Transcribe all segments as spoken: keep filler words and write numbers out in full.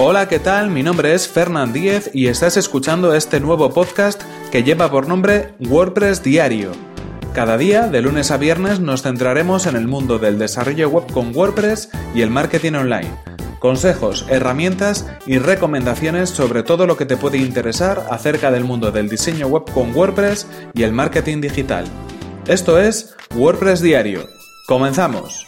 Hola, ¿qué tal? Mi nombre es Fernán Díez y estás escuchando este nuevo podcast que lleva por nombre WordPress Diario. Cada día, de lunes a viernes, nos centraremos en el mundo del desarrollo web con WordPress y el marketing online. Consejos, herramientas y recomendaciones sobre todo lo que te puede interesar acerca del mundo del diseño web con WordPress y el marketing digital. Esto es WordPress Diario. ¡Comenzamos!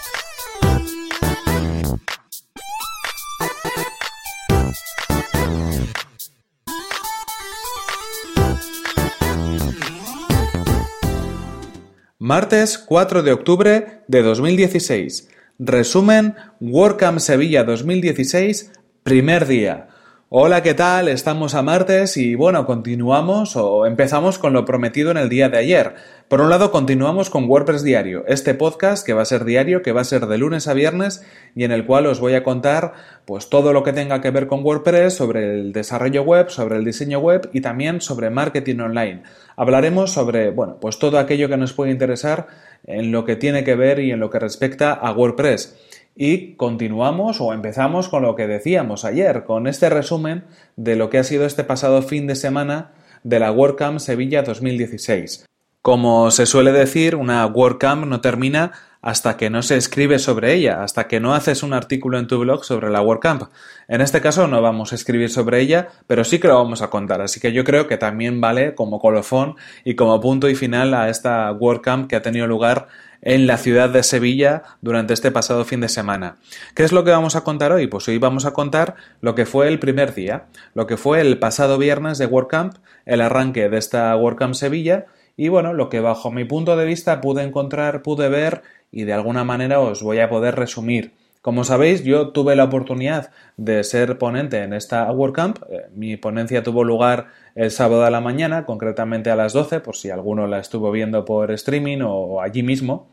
Martes cuatro de octubre de dos mil dieciséis. Resumen WordCamp Sevilla dos mil dieciséis, primer día. Hola, ¿qué tal? Estamos a martes y bueno, continuamos o empezamos con lo prometido en el día de ayer. Por un lado, continuamos con WordPress Diario, este podcast que va a ser diario, que va a ser de lunes a viernes y en el cual os voy a contar pues todo lo que tenga que ver con WordPress, sobre el desarrollo web, sobre el diseño web y también sobre marketing online. Hablaremos sobre, bueno, pues todo aquello que nos puede interesar en lo que tiene que ver y en lo que respecta a WordPress. Y continuamos o empezamos con lo que decíamos ayer, con este resumen de lo que ha sido este pasado fin de semana de la WordCamp Sevilla dos mil dieciséis. Como se suele decir, una WordCamp no termina hasta que no se escribe sobre ella, hasta que no haces un artículo en tu blog sobre la WordCamp. En este caso no vamos a escribir sobre ella, pero sí que lo vamos a contar, así que yo creo que también vale como colofón y como punto y final a esta WordCamp que ha tenido lugar en la ciudad de Sevilla durante este pasado fin de semana. ¿Qué es lo que vamos a contar hoy? Pues hoy vamos a contar lo que fue el primer día, lo que fue el pasado viernes de WordCamp, el arranque de esta WordCamp Sevilla y bueno, lo que bajo mi punto de vista pude encontrar, pude ver y de alguna manera os voy a poder resumir. Como sabéis, yo tuve la oportunidad de ser ponente en esta WordCamp. Mi ponencia tuvo lugar el sábado a la mañana, concretamente a las doce, por si alguno la estuvo viendo por streaming o allí mismo.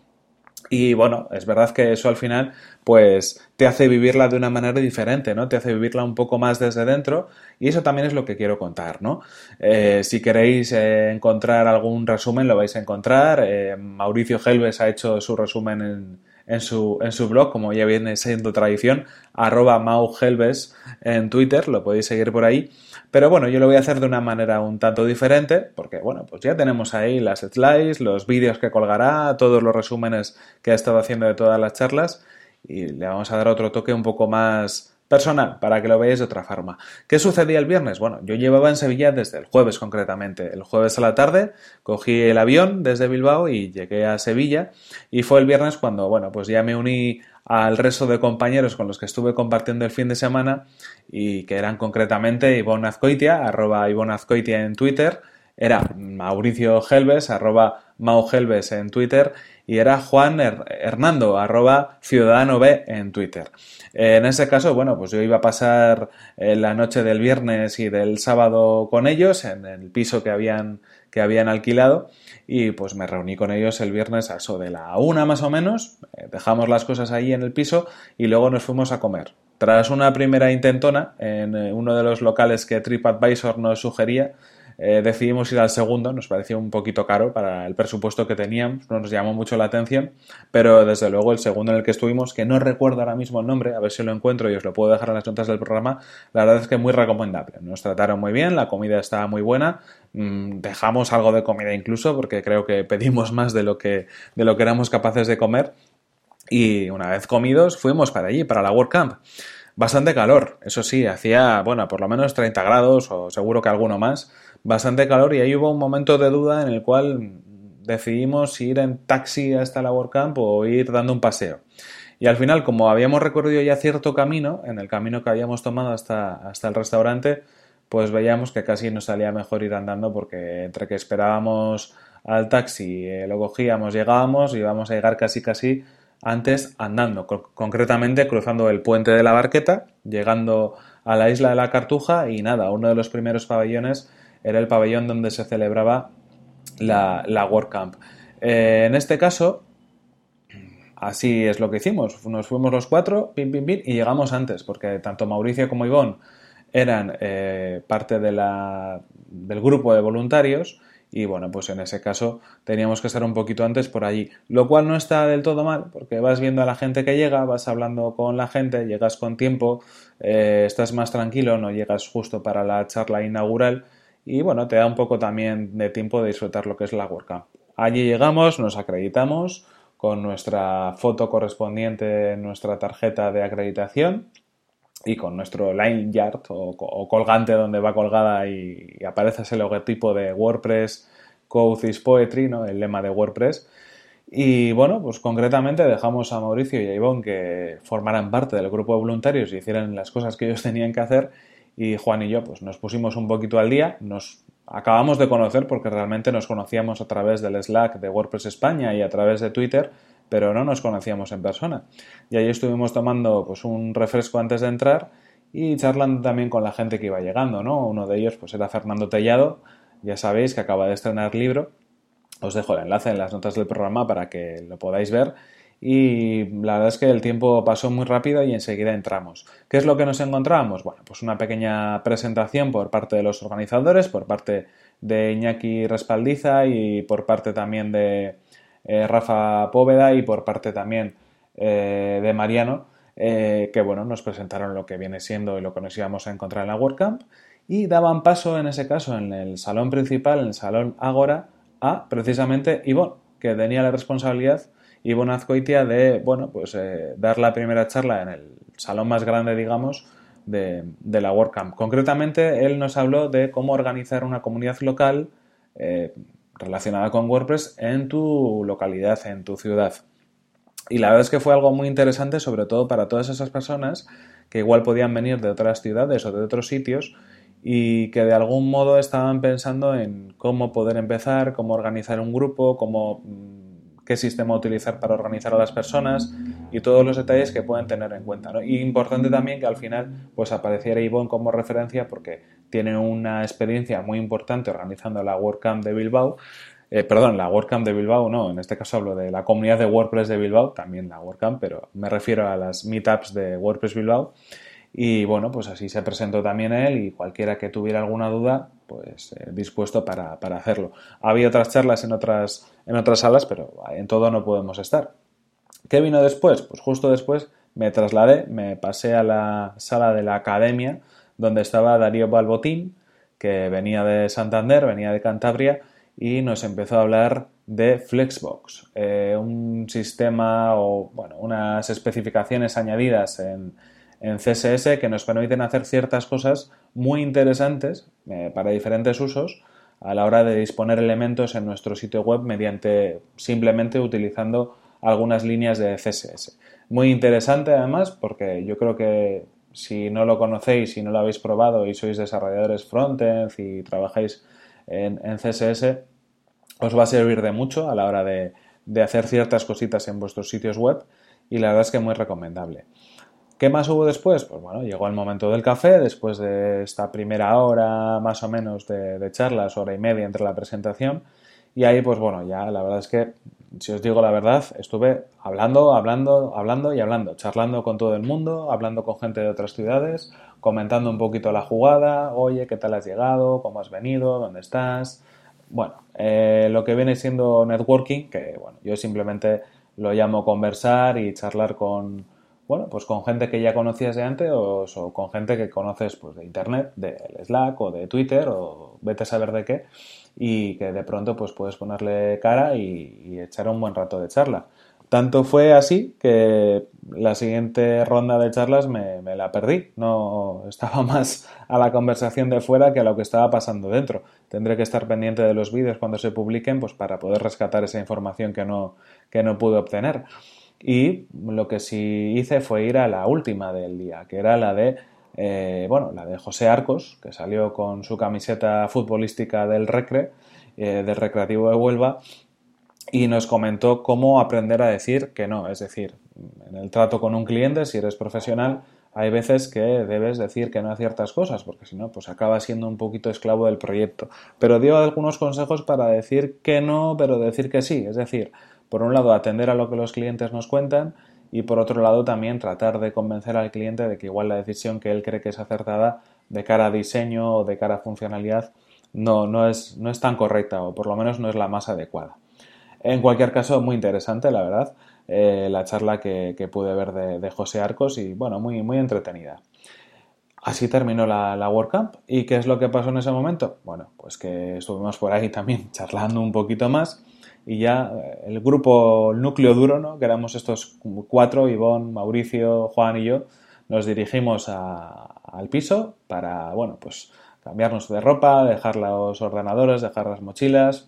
Y bueno, es verdad que eso al final pues te hace vivirla de una manera diferente, ¿no? Te hace vivirla un poco más desde dentro y eso también es lo que quiero contar, ¿no? Eh, si queréis eh, encontrar algún resumen lo vais a encontrar. Eh, Mauricio Helves ha hecho su resumen en, en, su, en su blog, como ya viene siendo tradición, arroba mauhelves en Twitter, lo podéis seguir por ahí. Pero bueno, yo lo voy a hacer de una manera un tanto diferente porque, bueno, pues ya tenemos ahí las slides, los vídeos que colgará, todos los resúmenes que ha estado haciendo de todas las charlas y le vamos a dar otro toque un poco más personal para que lo veáis de otra forma. ¿Qué sucedía el viernes? Bueno, yo llevaba en Sevilla desde el jueves concretamente. El jueves a la tarde cogí el avión desde Bilbao y llegué a Sevilla y fue el viernes cuando, bueno, pues ya me uní al resto de compañeros con los que estuve compartiendo el fin de semana y que eran concretamente Ivonne Azcoitia, arroba Ivonne Azcoitia en Twitter, era Mauricio Helves, arroba Mau Helves en Twitter y era Juan Her- Hernando, arroba Ciudadano B en Twitter. Eh, en ese caso, bueno, pues yo iba a pasar eh, la noche del viernes y del sábado con ellos en el piso que habían, que habían alquilado y pues me reuní con ellos el viernes a eso de la una más o menos, eh, dejamos las cosas ahí en el piso y luego nos fuimos a comer. Tras una primera intentona en eh, uno de los locales que TripAdvisor nos sugería, Eh, decidimos ir al segundo, nos pareció un poquito caro para el presupuesto que teníamos, no nos llamó mucho la atención, pero desde luego el segundo en el que estuvimos, que no recuerdo ahora mismo el nombre, a ver si lo encuentro y os lo puedo dejar en las notas del programa, la verdad es que muy recomendable, nos trataron muy bien, la comida estaba muy buena, mmm, dejamos algo de comida incluso porque creo que pedimos más de lo que, de lo que éramos capaces de comer y una vez comidos fuimos para allí, para la WordCamp. Bastante calor, eso sí, hacía, bueno, por lo menos treinta grados o seguro que alguno más, bastante calor y ahí hubo un momento de duda en el cual decidimos ir en taxi hasta la WordCamp o ir dando un paseo. Y al final, como habíamos recorrido ya cierto camino, en el camino que habíamos tomado hasta, hasta el restaurante, pues veíamos que casi nos salía mejor ir andando porque entre que esperábamos al taxi, eh, lo cogíamos, llegábamos y íbamos a llegar casi casi antes andando, co- concretamente cruzando el puente de la Barqueta, llegando a la isla de la Cartuja y nada, uno de los primeros pabellones era el pabellón donde se celebraba la, la WordCamp. Eh, en este caso, así es lo que hicimos, nos fuimos los cuatro, pim, pim, pim, y llegamos antes, porque tanto Mauricio como Ivonne eran eh, parte de la, del grupo de voluntarios y bueno, pues en ese caso teníamos que estar un poquito antes por allí, lo cual no está del todo mal porque vas viendo a la gente que llega, vas hablando con la gente, llegas con tiempo, eh, estás más tranquilo, no llegas justo para la charla inaugural y bueno, te da un poco también de tiempo de disfrutar lo que es la WordCamp. Allí llegamos, nos acreditamos con nuestra foto correspondiente en nuestra tarjeta de acreditación y con nuestro line yard o, o colgante donde va colgada y, y aparece ese logotipo de WordPress Code is Poetry, ¿no? El lema de WordPress. Y bueno, pues concretamente dejamos a Mauricio y a Ivonne que formaran parte del grupo de voluntarios y hicieran las cosas que ellos tenían que hacer y Juan y yo pues nos pusimos un poquito al día, nos acabamos de conocer porque realmente nos conocíamos a través del Slack de WordPress España y a través de Twitter, pero no nos conocíamos en persona. Y ahí estuvimos tomando pues un refresco antes de entrar y charlando también con la gente que iba llegando, ¿no? Uno de ellos pues era Fernando Tellado, ya sabéis que acaba de estrenar libro. Os dejo el enlace en las notas del programa para que lo podáis ver y la verdad es que el tiempo pasó muy rápido y enseguida entramos. ¿Qué es lo que nos encontramos? Bueno, pues una pequeña presentación por parte de los organizadores, por parte de Iñaki Respaldiza y por parte también de eh, Rafa Póveda y por parte también eh, de Mariano, eh, que bueno, nos presentaron lo que viene siendo y lo que nos íbamos a encontrar en la WordCamp y daban paso en ese caso en el salón principal, en el salón Ágora, a precisamente Ivonne, que tenía la responsabilidad, Ivonne Azcoitia, de bueno, pues eh, dar la primera charla en el salón más grande, digamos, de, de la WordCamp. Concretamente, él nos habló de cómo organizar una comunidad local eh, relacionada con WordPress en tu localidad, en tu ciudad. Y la verdad es que fue algo muy interesante, sobre todo para todas esas personas que igual podían venir de otras ciudades o de otros sitios y que de algún modo estaban pensando en cómo poder empezar, cómo organizar un grupo, cómo, qué sistema utilizar para organizar a las personas y todos los detalles que pueden tener en cuenta, ¿no? Y importante también que al final pues apareciera Ivonne como referencia porque tiene una experiencia muy importante organizando la WordCamp de Bilbao. Eh, perdón, la WordCamp de Bilbao, no, en este caso hablo de la comunidad de WordPress de Bilbao, también la WordCamp, pero me refiero a las meetups de WordPress Bilbao. Y bueno, pues así se presentó también él y cualquiera que tuviera alguna duda, pues eh, dispuesto para, para hacerlo. Había otras charlas en otras, en otras salas, pero en todo no podemos estar. ¿Qué vino después? Pues justo después me trasladé, me pasé a la sala de la academia donde estaba Darío Balbotín, que venía de Santander, venía de Cantabria y nos empezó a hablar de Flexbox, eh, un sistema o bueno, unas especificaciones añadidas en en C S S que nos permiten hacer ciertas cosas muy interesantes eh, para diferentes usos a la hora de disponer elementos en nuestro sitio web mediante simplemente utilizando algunas líneas de C S S. Muy interesante además porque yo creo que si no lo conocéis, si no lo habéis probado y sois desarrolladores frontend y trabajáis en, en C S S, os va a servir de mucho a la hora de, de hacer ciertas cositas en vuestros sitios web y la verdad es que muy recomendable. ¿Qué más hubo después? Pues bueno, llegó el momento del café, después de esta primera hora más o menos de, de charlas, hora y media entre la presentación, y ahí pues bueno, ya la verdad es que, si os digo la verdad, estuve hablando, hablando, hablando y hablando, charlando con todo el mundo, hablando con gente de otras ciudades, comentando un poquito la jugada, oye, ¿qué tal has llegado? ¿Cómo has venido? ¿Dónde estás? Bueno, eh, lo que viene siendo networking, que bueno, yo simplemente lo llamo conversar y charlar con bueno, pues con gente que ya conocías de antes o, o con gente que conoces pues de internet, del Slack o de Twitter o vete a saber de qué y que de pronto pues puedes ponerle cara y, y echar un buen rato de charla. Tanto fue así que la siguiente ronda de charlas me, me la perdí. No estaba más a la conversación de fuera que a lo que estaba pasando dentro. Tendré que estar pendiente de los vídeos cuando se publiquen pues para poder rescatar esa información que no, que no pude obtener. Y lo que sí hice fue ir a la última del día, que era la de, eh, bueno, la de José Arcos, que salió con su camiseta futbolística del Recre, eh, del Recreativo de Huelva, y nos comentó cómo aprender a decir que no. Es decir, en el trato con un cliente, si eres profesional, hay veces que debes decir que no a ciertas cosas, porque si no, pues acabas siendo un poquito esclavo del proyecto. Pero dio algunos consejos para decir que no, pero decir que sí. Es decir, por un lado, atender a lo que los clientes nos cuentan y por otro lado también tratar de convencer al cliente de que igual la decisión que él cree que es acertada de cara a diseño o de cara a funcionalidad no, no, es, no es tan correcta, o por lo menos no es la más adecuada. En cualquier caso, muy interesante, la verdad, eh, la charla que, que pude ver de, de José Arcos y, bueno, muy, muy entretenida. Así terminó la, la WordCamp. ¿Y qué es lo que pasó en ese momento? Bueno, pues que estuvimos por ahí también charlando un poquito más y ya el grupo, el núcleo duro, ¿no? Que éramos estos cuatro, Ivonne, Mauricio, Juan y yo, nos dirigimos a, al piso para, bueno, pues cambiarnos de ropa, dejar los ordenadores, dejar las mochilas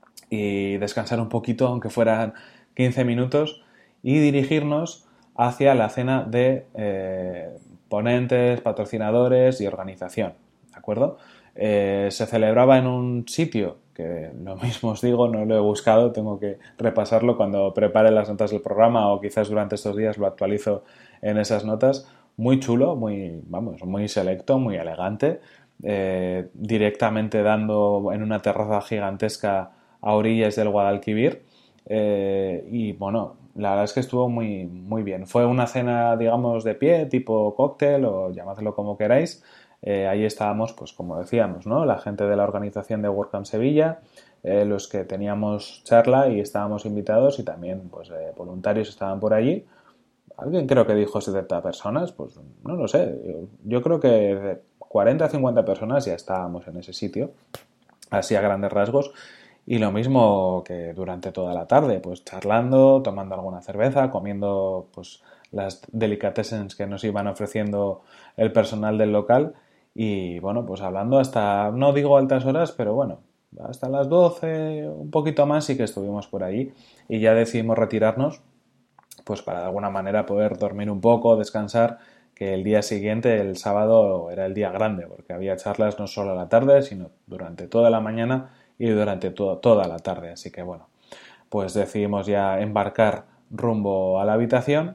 y descansar un poquito, aunque fueran quince minutos, y dirigirnos hacia la cena de eh, ponentes, patrocinadores y organización, ¿de acuerdo? Eh, se celebraba en un sitio que, lo mismo os digo, no lo he buscado, tengo que repasarlo cuando prepare las notas del programa o quizás durante estos días lo actualizo en esas notas. Muy chulo, muy, vamos, muy selecto, muy elegante, eh, directamente dando en una terraza gigantesca a orillas del Guadalquivir, eh, y bueno, la verdad es que estuvo muy, muy bien. Fue una cena, digamos, de pie, tipo cóctel o llamadlo como queráis. Eh, ahí estábamos, pues como decíamos, ¿no? La gente de la organización de WordCamp Sevilla, eh, los que teníamos charla y estábamos invitados y también pues eh, voluntarios estaban por allí. Alguien creo que dijo setenta personas, pues no lo sé. Yo, yo creo que de cuarenta a cincuenta personas ya estábamos en ese sitio, así a grandes rasgos. Y lo mismo que durante toda la tarde, pues charlando, tomando alguna cerveza, comiendo pues las delicatessens que nos iban ofreciendo el personal del local y bueno, pues hablando hasta, no digo altas horas, pero bueno, hasta las doce, un poquito más sí que estuvimos por ahí y ya decidimos retirarnos pues para de alguna manera poder dormir un poco, descansar, que el día siguiente, el sábado, era el día grande, porque había charlas no solo a la tarde, sino durante toda la mañana y durante todo, toda la tarde. Así que bueno, pues decidimos ya embarcar rumbo a la habitación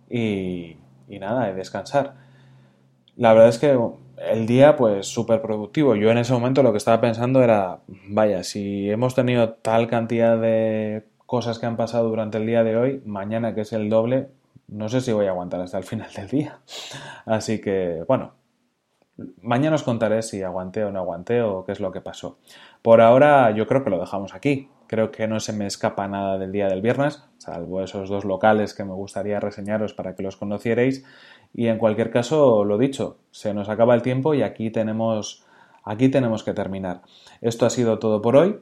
y, y nada, y descansar. La verdad es que el día pues súper productivo. Yo en ese momento lo que estaba pensando era, vaya, si hemos tenido tal cantidad de cosas que han pasado durante el día de hoy, mañana que es el doble, no sé si voy a aguantar hasta el final del día. Así que, bueno, mañana os contaré si aguanté o no aguanté o qué es lo que pasó. Por ahora yo creo que lo dejamos aquí. Creo que no se me escapa nada del día del viernes, salvo esos dos locales que me gustaría reseñaros para que los conocierais. Y en cualquier caso, lo dicho, se nos acaba el tiempo y aquí tenemos, aquí tenemos que terminar. Esto ha sido todo por hoy.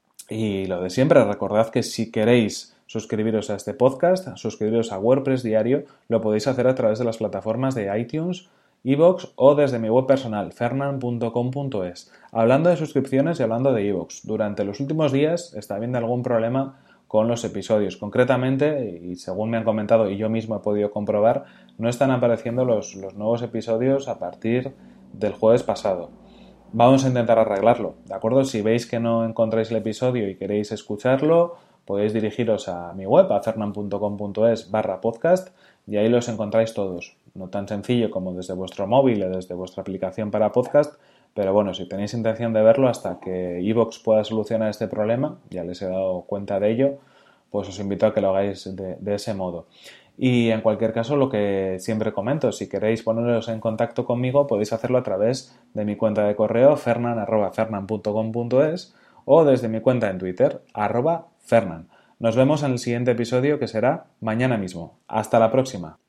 Y lo de siempre, recordad que si queréis suscribiros a este podcast, suscribiros a WordPress Diario, lo podéis hacer a través de las plataformas de iTunes, iVoox o desde mi web personal, fernan punto com punto es. Hablando de suscripciones y hablando de iVoox, durante los últimos días está habiendo algún problema con los episodios. Concretamente, y según me han comentado y yo mismo he podido comprobar, no están apareciendo los, los nuevos episodios a partir del jueves pasado. Vamos a intentar arreglarlo, ¿de acuerdo? Si veis que no encontráis el episodio y queréis escucharlo, podéis dirigiros a mi web, a fernan punto com punto es barra podcast, y ahí los encontráis todos. No tan sencillo como desde vuestro móvil o desde vuestra aplicación para podcast, pero bueno, si tenéis intención de verlo hasta que iVoox pueda solucionar este problema, ya les he dado cuenta de ello, pues os invito a que lo hagáis de, de ese modo. Y en cualquier caso, lo que siempre comento, si queréis poneros en contacto conmigo, podéis hacerlo a través de mi cuenta de correo fernan arroba fernan punto com punto es o desde mi cuenta en Twitter, arroba fernan. Nos vemos en el siguiente episodio que será mañana mismo. Hasta la próxima.